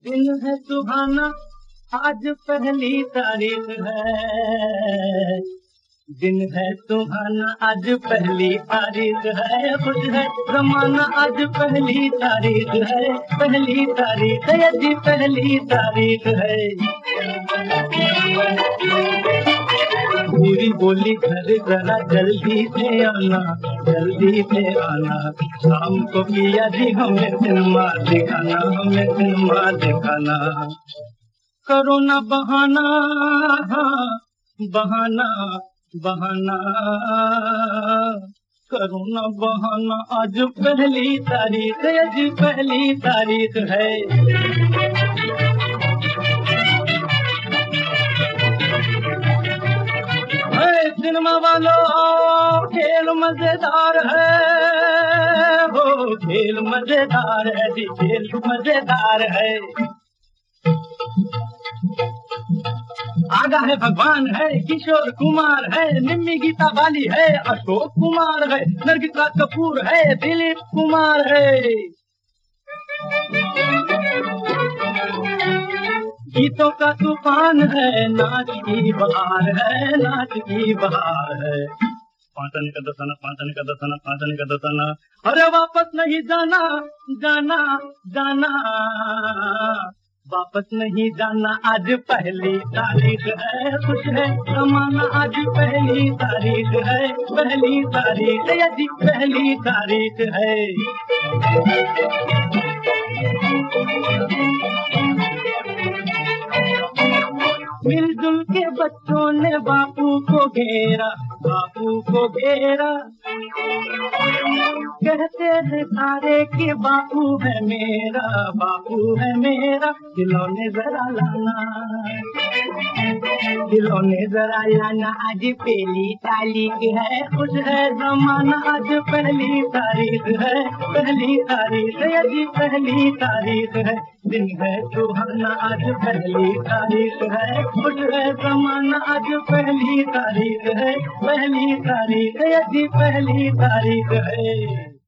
दिन है सुहाना आज पहली तारीख है, दिन है सुहाना आज पहली तारीख है, खुश है जमाना आज पहली तारीख है, पहली तारीख है जी पहली तारीख है। मेरी बोली घर जरा जल्दी से आना, जल्दी से आना, शाम को पिया जी हमें सिनेमा दिखाना, हमें सिनेमा दिखाना। करो ना बहाना, हाँ बहाना बहाना, करो ना बहाना, आज पहली तारीख है, आज पहली तारीख है। सिनेमा वालों खेल मजेदार है, हो खेल मजेदार है जी, खेल मजेदार है। आगा है भगवान है, किशोर कुमार है, निम्मी गीता बाली है, अशोक कुमार है, नरगिस राज कपूर है, दिलीप कुमार है। गीतों का तूफान है, नाच की बहार है, नाच की बहार है। पांचन का दसना, पांचन का दसना, पांचन का दसना, अरे वापस नहीं जाना, जाना जाना, वापस नहीं जाना, आज पहली तारीख है, खुश है जमाना आज पहली तारीख है, पहली तारीख है जी पहली तारीख है। मिलजुल के बच्चों ने बापू को घेरा, बापू को घेरा, कहते हैं सारे कि बापू है मेरा, बापू है मेरा, खिलौने जरा लाना, खिलौने जरा लाना, आज पहली तारीख है, खुश है जमाना आज पहली तारीख है, पहली तारीख है जी पहली तारीख है। दिन है सुहाना आज पहली तारीख है, खुश है जमाना आज पहली तारीख है, पहली तारीख है जी पहली तारीख है।